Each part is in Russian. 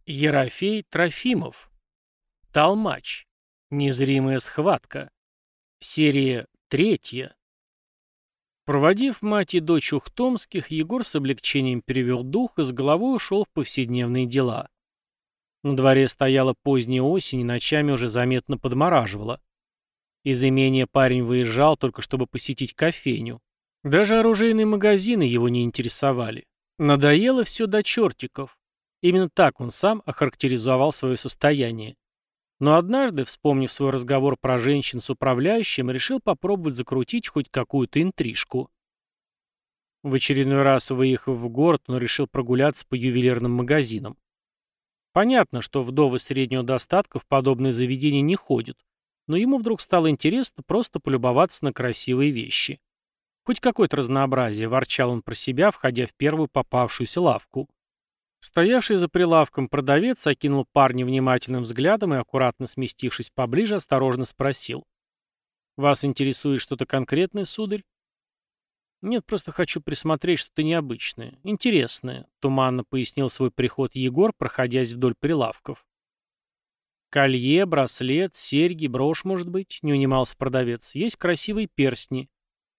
Ерофей Трофимов. Толмач. Незримая схватка. Серия третья. Проводив мать и дочь Ухтомских, Егор с облегчением перевел дух и с головой ушел в повседневные дела. На дворе стояла поздняя осень, и ночами уже заметно подмораживало. Из имения парень выезжал только чтобы посетить кофейню. Даже оружейные магазины его не интересовали. Надоело все до чертиков. Именно так он сам охарактеризовал свое состояние. Но однажды, вспомнив свой разговор про женщин с управляющим, решил попробовать закрутить хоть какую-то интрижку. В очередной раз, выехав в город, он решил прогуляться по ювелирным магазинам. Понятно, что вдовы среднего достатка в подобные заведения не ходят, но ему вдруг стало интересно просто полюбоваться на красивые вещи. Хоть какое-то разнообразие, ворчал он про себя, входя в первую попавшуюся лавку. Стоявший за прилавком продавец окинул парня внимательным взглядом и, аккуратно сместившись поближе, осторожно спросил. «Вас интересует что-то конкретное, сударь?» «Нет, просто хочу присмотреть что-то необычное, интересное», — туманно пояснил свой приход Егор, проходясь вдоль прилавков. «Колье, браслет, серьги, брошь, может быть?» — не унимался продавец. «Есть красивые перстни».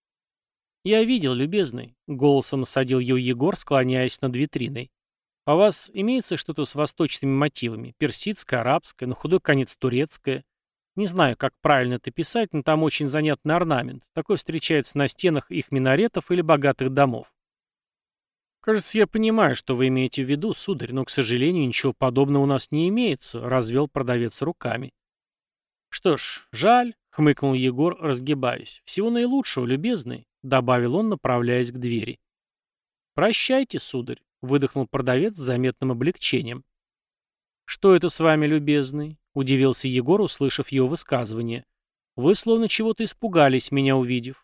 «Я видел, любезный», — голосом осадил ее Егор, склоняясь над витриной. «А у вас имеется что-то с восточными мотивами? Персидское, арабское, на худой конец турецкое? Не знаю, как правильно это писать, но там очень занятный орнамент. Такой встречается на стенах их минаретов или богатых домов». «Кажется, я понимаю, что вы имеете в виду, сударь, но, к сожалению, ничего подобного у нас не имеется», — развел продавец руками. «Что ж, жаль», — хмыкнул Егор, разгибаясь. «Всего наилучшего, любезный», — добавил он, направляясь к двери. «Прощайте, сударь», — выдохнул продавец с заметным облегчением. «Что это с вами, любезный?» — удивился Егор, услышав его высказывание. «Вы словно чего-то испугались, меня увидев».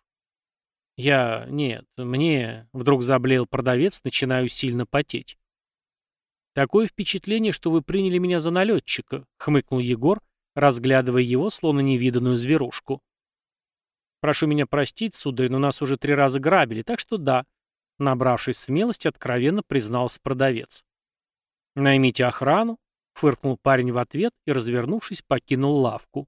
Нет, мне...» — вдруг заблеял продавец, начинаю сильно потеть. «Такое впечатление, что вы приняли меня за налетчика», — хмыкнул Егор, разглядывая его, словно невиданную зверушку. «Прошу меня простить, сударь, но нас уже 3 раза грабили, так что да», — набравшись смелости, откровенно признался продавец. «Наймите охрану», — фыркнул парень в ответ и, развернувшись, покинул лавку.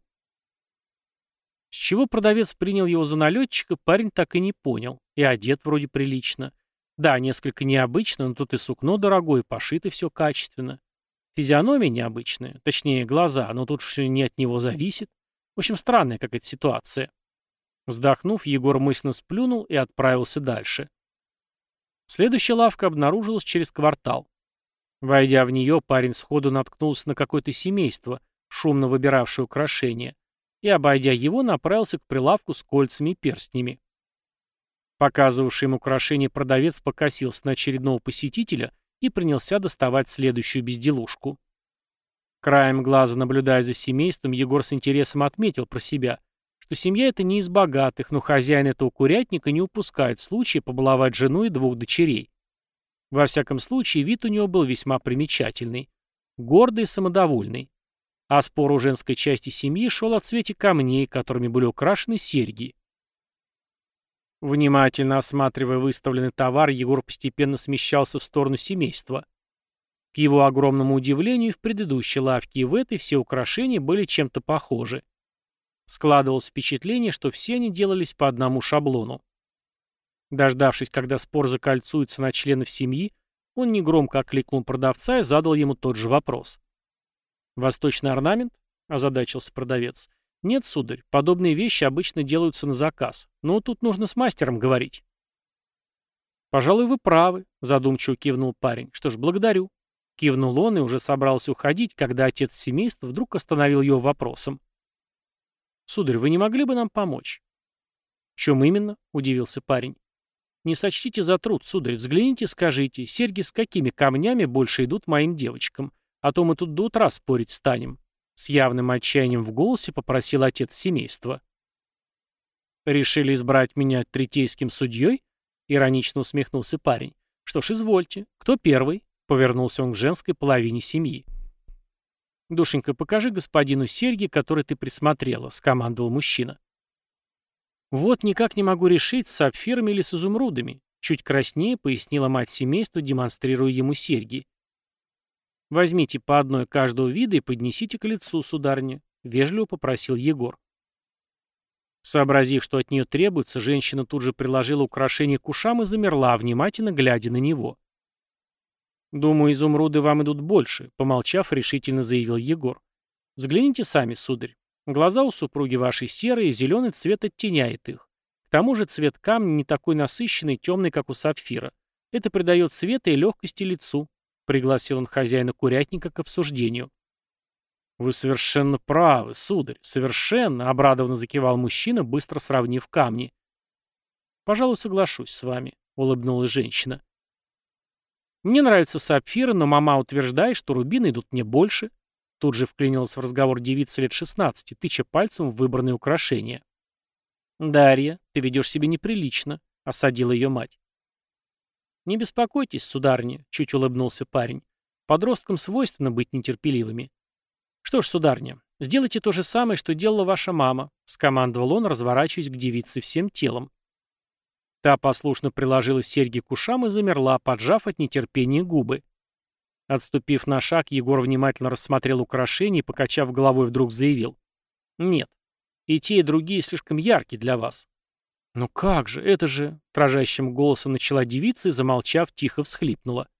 С чего продавец принял его за налетчика, парень так и не понял, и одет вроде прилично. Да, несколько необычно, но тут и сукно дорогое, и пошито все качественно. Физиономия необычная, точнее глаза, но тут уж не от него зависит. В общем, странная какая-то ситуация. Вздохнув, Егор мысленно сплюнул и отправился дальше. Следующая лавка обнаружилась через квартал. Войдя в нее, парень сходу наткнулся на какое-то семейство, шумно выбиравшее украшения, и, обойдя его, направился к прилавку с кольцами и перстнями. Показывавший им украшение продавец покосился на очередного посетителя и принялся доставать следующую безделушку. Краем глаза, наблюдая за семейством, Егор с интересом отметил про себя, что семья эта не из богатых, но хозяин этого курятника не упускает случая побаловать жену и 2 дочерей. Во всяком случае, вид у него был весьма примечательный. Гордый и самодовольный. А спор у женской части семьи шел о цвете камней, которыми были украшены серьги. Внимательно осматривая выставленный товар, Егор постепенно смещался в сторону семейства. К его огромному удивлению, и в предыдущей лавке, и в этой все украшения были чем-то похожи. Складывалось впечатление, что все они делались по одному шаблону. Дождавшись, когда спор закольцуется на членов семьи, он негромко окликнул продавца и задал ему тот же вопрос. «Восточный орнамент?» — озадачился продавец. «Нет, сударь, подобные вещи обычно делаются на заказ, но тут нужно с мастером говорить». «Пожалуй, вы правы», — задумчиво кивнул парень. «Что ж, благодарю». Кивнул он и уже собрался уходить, когда отец семейства вдруг остановил его вопросом. «Сударь, вы не могли бы нам помочь?» «В чем именно?» — удивился парень. «Не сочтите за труд, сударь, взгляните, скажите, серьги с какими камнями больше идут моим девочкам, а то мы тут до утра спорить станем», — с явным отчаянием в голосе попросил отец семейства. «Решили избрать меня третейским судьей?» — иронично усмехнулся парень. «Что ж, извольте. Кто первый?» — повернулся он к женской половине семьи. «Душенька, покажи господину серьги, которые ты присмотрела», — скомандовал мужчина. «Вот никак не могу решить, с сапфирами или с изумрудами», — чуть краснее пояснила мать семейства, демонстрируя ему серьги. Возьмите по одной каждого вида и поднесите к лицу, сударыня», — вежливо попросил Егор. Сообразив, что от нее требуется, женщина тут же приложила украшение к ушам и замерла, внимательно глядя на него. «Думаю, изумруды вам идут больше», — помолчав, решительно заявил Егор. «Взгляните сами, сударь. Глаза у супруги вашей серые, зеленый цвет оттеняет их. К тому же цвет камня не такой насыщенный и темный, как у сапфира. Это придает света и легкости лицу», — пригласил он хозяина курятника к обсуждению. «Вы совершенно правы, сударь, совершенно», — обрадованно закивал мужчина, быстро сравнив камни. «Пожалуй, соглашусь с вами», — улыбнулась женщина. «Мне нравятся сапфиры, но мама утверждает, что рубины идут мне больше». Тут же вклинилась в разговор девица лет 16, тыча пальцем в выбранные украшения. «Дарья, ты ведешь себя неприлично», — осадила ее мать. «Не беспокойтесь, сударыня», — чуть улыбнулся парень. «Подросткам свойственно быть нетерпеливыми». «Что ж, сударыня, сделайте то же самое, что делала ваша мама», — скомандовал он, разворачиваясь к девице всем телом. Та послушно приложила серьги к ушам и замерла, поджав от нетерпения губы. Отступив на шаг, Егор внимательно рассмотрел украшения и, покачав головой, вдруг заявил. «Нет, и те, и другие слишком яркие для вас». «Ну как же, это же...» — дрожащим голосом начала девица и, замолчав, тихо всхлипнула.